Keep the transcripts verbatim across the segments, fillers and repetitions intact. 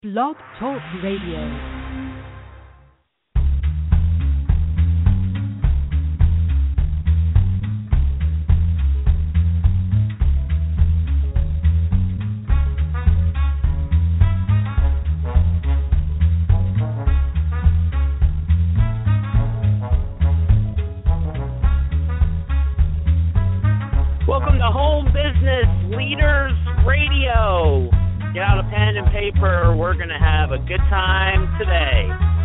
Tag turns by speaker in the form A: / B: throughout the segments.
A: Blog Talk Radio.
B: Welcome to Home Business Leaders Radio. Get out a pen and paper. We're going to have a good time today.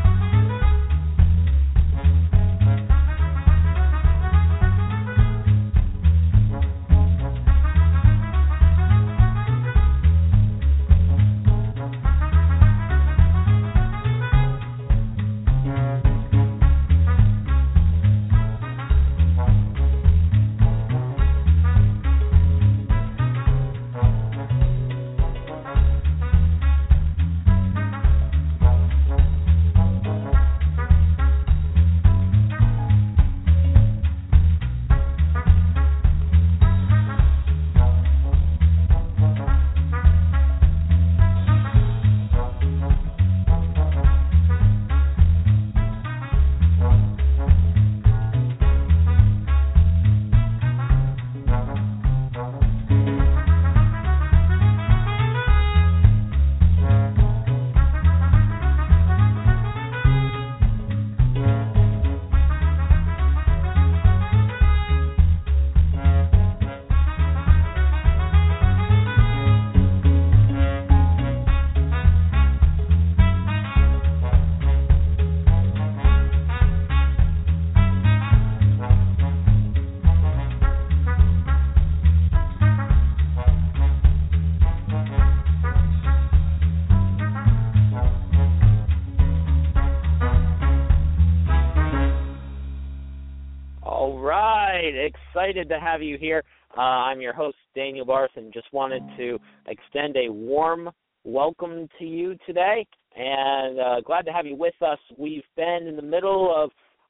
B: Excited to have you here. Uh, I'm your host, Daniel Barth, and just wanted to extend a warm welcome to you today, and uh, glad to have you with us. We've been in the middle of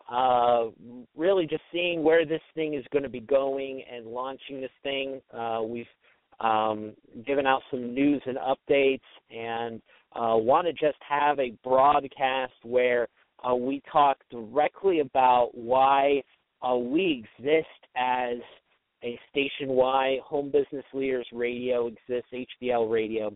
B: uh, really just seeing where this thing is going to be going and launching this thing. Uh, we've um, given out some news and updates, and uh, want to just have a broadcast where uh, we talk directly about why Uh, we exist as a station-wide Home Business Leaders Radio exists, H B L Radio,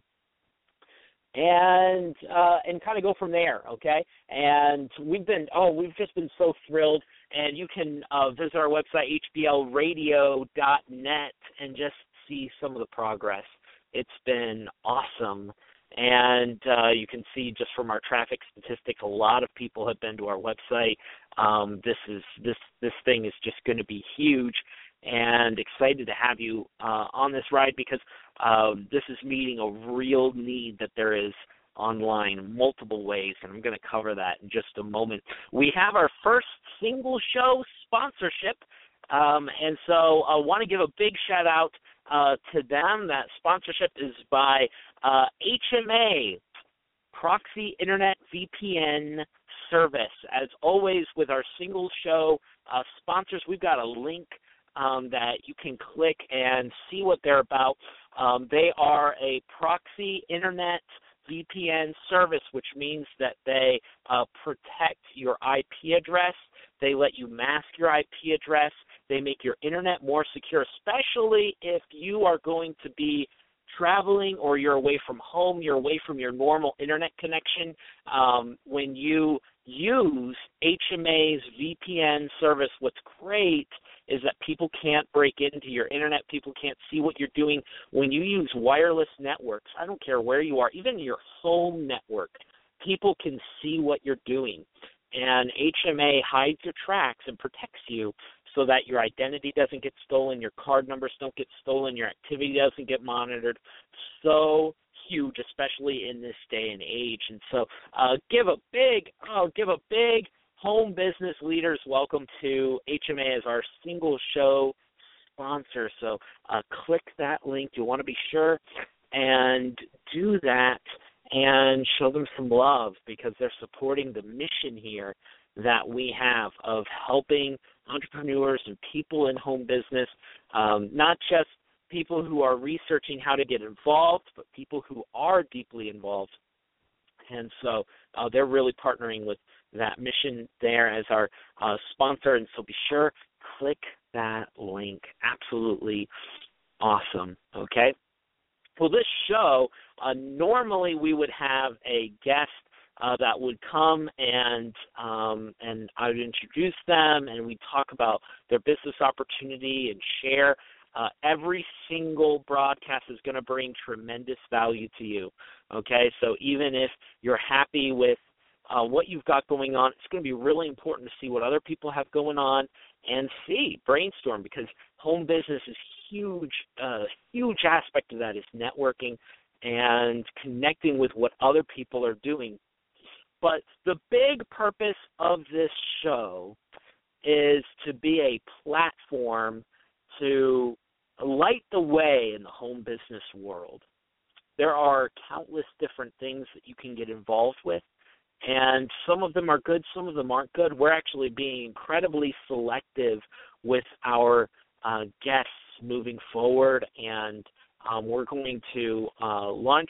B: and uh, and kind of go from there, okay? And we've been, oh, we've just been so thrilled, and you can uh, visit our website, H B L radio dot net, and just see some of the progress. It's been awesome. And uh, you can see just from our traffic statistics, a lot of people have been to our website. Um, this is this this thing is just going to be huge, and excited to have you uh, on this ride because uh, this is meeting a real need that there is online in multiple ways, and I'm going to cover that in just a moment. We have our first single show sponsorship, um, and so I want to give a big shout out uh, to them. That sponsorship is by Uh, H M A, Proxy Internet V P N Service. As always, with our single show uh, sponsors, we've got a link um, that you can click and see what they're about. Um, they are a proxy Internet V P N service, which means that they uh, protect your I P address. They let you mask your I P address. They make your Internet more secure, especially if you are going to be traveling or you're away from home, you're away from your normal Internet connection. Um, when you use H M A's V P N service, what's great is that people can't break into your Internet. People can't see what you're doing. When you use wireless networks, I don't care where you are, even your home network, people can see what you're doing. And H M A hides your tracks and protects you so that your identity doesn't get stolen, your card numbers don't get stolen, your activity doesn't get monitored. So huge, especially in this day and age. And so uh, give a big, oh, give a big Home Business Leaders welcome to H M A as our single show sponsor. So uh, click that link. You want to be sure and do that and show them some love because they're supporting the mission here that we have of helping entrepreneurs and people in home business, um, not just people who are researching how to get involved, but people who are deeply involved And so uh, they're really partnering with that mission there as our uh, sponsor. And so be sure, click that link. Absolutely awesome. Okay. Well, this show, uh, normally we would have a guest uh, that would come and um, and I would introduce them and we'd talk about their business opportunity and share. Uh, every single broadcast is going to bring tremendous value to you, okay? So even if you're happy with uh, what you've got going on, it's going to be really important to see what other people have going on and see, brainstorm, because home business is huge. A uh, huge aspect of that is networking and connecting with what other people are doing. But the big purpose of this show is to be a platform to light the way in the home business world. There are countless different things that you can get involved with, and some of them are good, some of them aren't good. We're actually being incredibly selective with our uh, guests moving forward, and um, we're going to uh, launch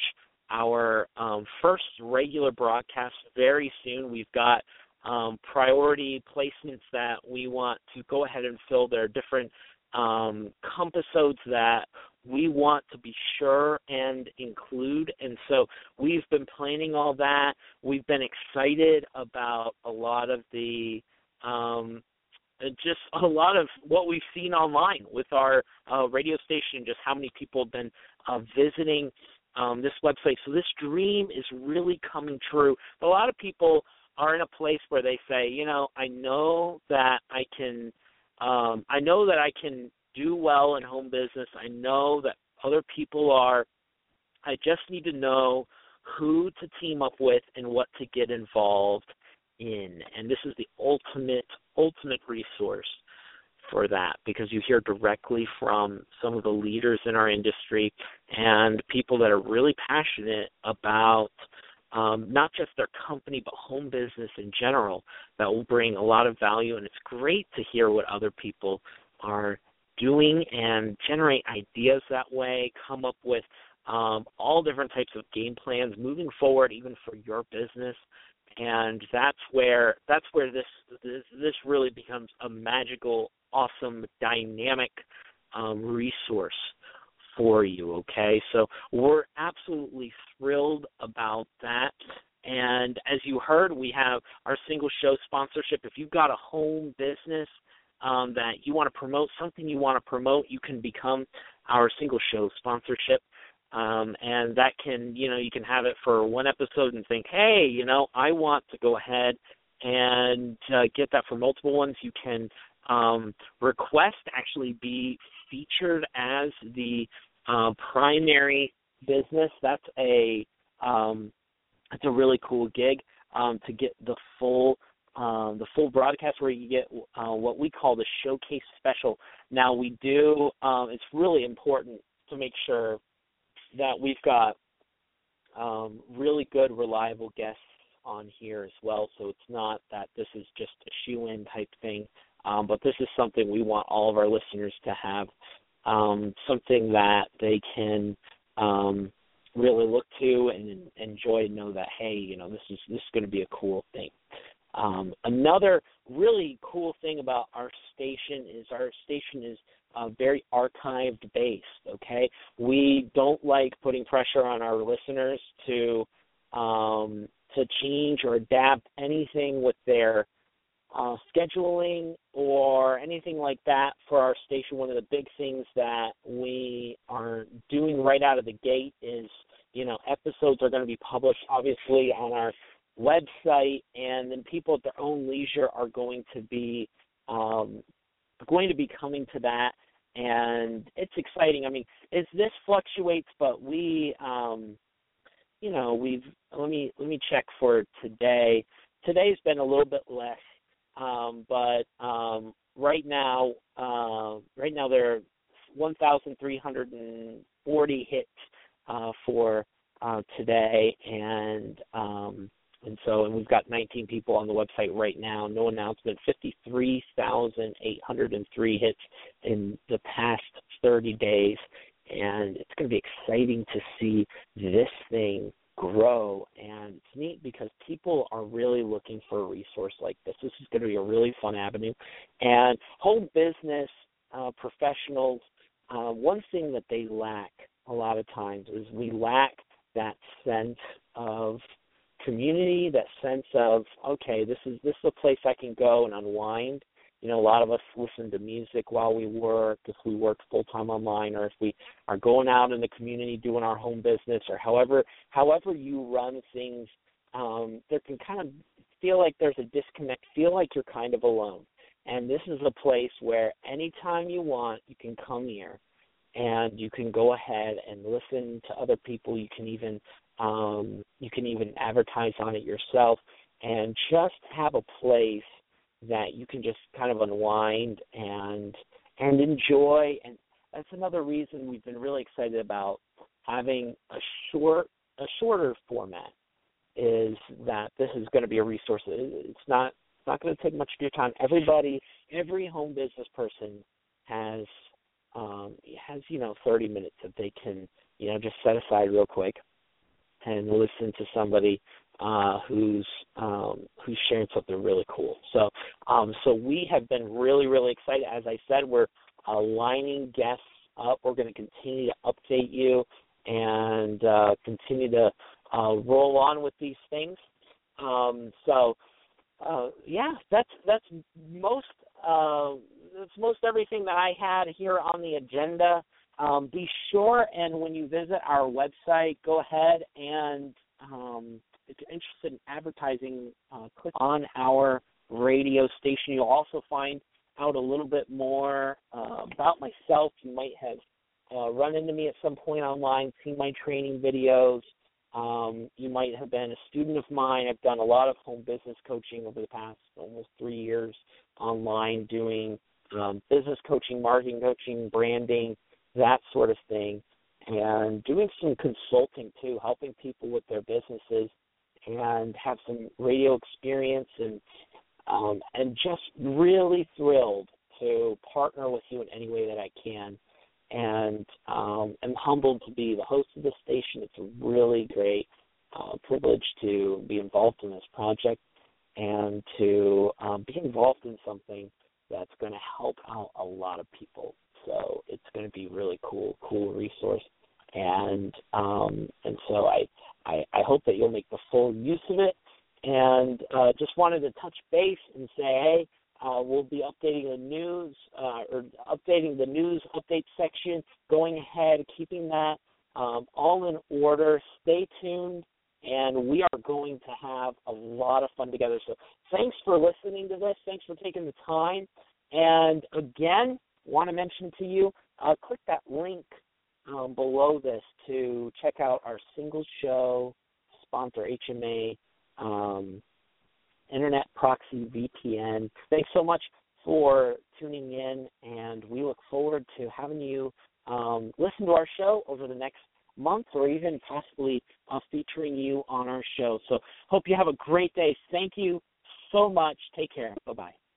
B: our um, first regular broadcast very soon. We've got um, priority placements that we want to go ahead and fill. There are different um, compisodes that we want to be sure and include, and so we've been planning all that. We've been excited about a lot of the um, just a lot of what we've seen online with our uh, radio station, just how many people have been uh, visiting um, this website. So this dream is really coming true. But a lot of people are in a place where they say, you know, I know that I can, um, I know that I can do well in home business. I know that other people are. I just need to know who to team up with and what to get involved in. And this is the ultimate, ultimate resource for that, because you hear directly from some of the leaders in our industry and people that are really passionate about um, not just their company but home business in general, that will bring a lot of value. And it's great to hear what other people are doing and generate ideas that way, come up with um, all different types of game plans moving forward, even for your business. And that's where that's where this this, this really becomes a magical, awesome, dynamic um, resource for you, okay? So we're absolutely thrilled about that. And as you heard, we have our single show sponsorship. If you've got a home business um, that you want to promote, something you want to promote, you can become our single show sponsorship. Um, and that can, you know, you can have it for one episode and think, hey, you know, I want to go ahead and uh, get that for multiple ones. You can um, request actually be featured as the uh, primary business. That's a um, that's a really cool gig um, to get the full um, the full broadcast, where you get uh, what we call the showcase special. Now we do. Um, it's really important to make sure that we've got um, really good, reliable guests on here as well. So it's not that this is just a shoe-in type thing, um, but this is something we want all of our listeners to have, um, something that they can um, really look to and enjoy and know that, hey, you know, this is this is going to be a cool thing. Um, another really cool thing about our station is our station is Uh, very archived based, okay? We don't like putting pressure on our listeners to um, to change or adapt anything with their uh, scheduling or anything like that for our station. One of the big things that we are doing right out of the gate is, you know, episodes are going to be published obviously on our website, and then people at their own leisure are going to be um, going to be coming to that, and it's exciting. I mean, it's, this fluctuates, but we, um, you know, we've let me let me check for today. Today's been a little bit less, um, but um, right now, uh, right now there are one thousand three hundred forty hits uh, for uh, today, and um, And so, and we've got nineteen people on the website right now. No announcement. fifty-three thousand eight hundred three hits in the past thirty days. And it's going to be exciting to see this thing grow. And it's neat because people are really looking for a resource like this. This is going to be a really fun avenue. And home business uh, professionals, uh, one thing that they lack a lot of times is we lack that sense of community, that sense of, okay, this is this is a place I can go and unwind. You know, a lot of us listen to music while we work, if we work full-time online, or if we are going out in the community doing our home business, or however however you run things, um, there can kind of feel like there's a disconnect, feel like you're kind of alone. And this is a place where anytime you want, you can come here, and you can go ahead and listen to other people. You can even um, you can even advertise on it yourself, and just have a place that you can just kind of unwind and and enjoy. And that's another reason we've been really excited about having a short a shorter format, is that this is going to be a resource. It's not it's not going to take much of your time. Everybody, every home business person has um, has you know thirty minutes that they can you know just set aside real quick and listen to somebody Uh, who's um, who's sharing something really cool. So um, so we have been really, really excited. As I said, we're uh, lining guests up. We're going to continue to update you and uh, continue to uh, roll on with these things. Um, so uh, yeah, that's that's most uh, that's most everything that I had here on the agenda. Um, be sure, and when you visit our website, go ahead and um, if you're interested in advertising, uh, click on our radio station. You'll also find out a little bit more uh, about myself. You might have uh, run into me at some point online, seen my training videos. Um, you might have been a student of mine. I've done a lot of home business coaching over the past almost three years online, doing um, business coaching, marketing coaching, branding, that sort of thing, and doing some consulting too, helping people with their businesses, and have some radio experience, and um, and just really thrilled to partner with you in any way that I can. And um, I'm humbled to be the host of this station. It's a really great uh, privilege to be involved in this project and to um, be involved in something that's going to help out a lot of people. So it's going to be really cool, cool resource. And um, and so I, I I hope that you'll make the full use of it. And uh, just wanted to touch base and say, hey, uh, we'll be updating the news uh, or updating the news update section, going ahead, keeping that um, all in order. Stay tuned, and we are going to have a lot of fun together. So thanks for listening to this. Thanks for taking the time. And again, want to mention to you, uh, click that link Um, below this to check out our single show sponsor, H M A, um, Internet Proxy V P N. Thanks so much for tuning in, and we look forward to having you um, listen to our show over the next month, or even possibly uh, featuring you on our show. So hope you have a great day. Thank you so much. Take care. Bye-bye.